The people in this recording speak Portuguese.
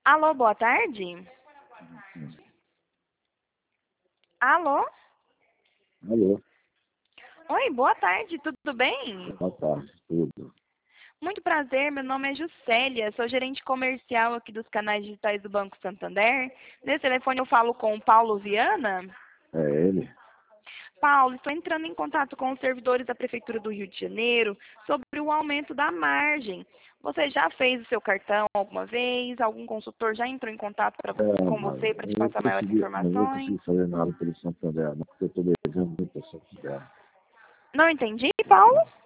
Alô, boa tarde. Alô? Alô, Oi, boa tarde, tudo bem? boa tarde, tudo. Muito prazer, meu nome é Juscelia, sou gerente comercial aqui dos canais digitais do Banco Santander. Nesse telefone eu falo com o Paulo Viana. É ele? Paulo, estou entrando em contato com os servidores da Prefeitura do Rio de Janeiro sobre o aumento da margem. Você já fez o seu cartão alguma vez? Algum consultor já entrou em contato com Mas você para te eu passar maiores não vou informações? conseguir fazer nada pelo Santander, não, porque eu estou devendo muito ao Santander. Não entendi, Paulo?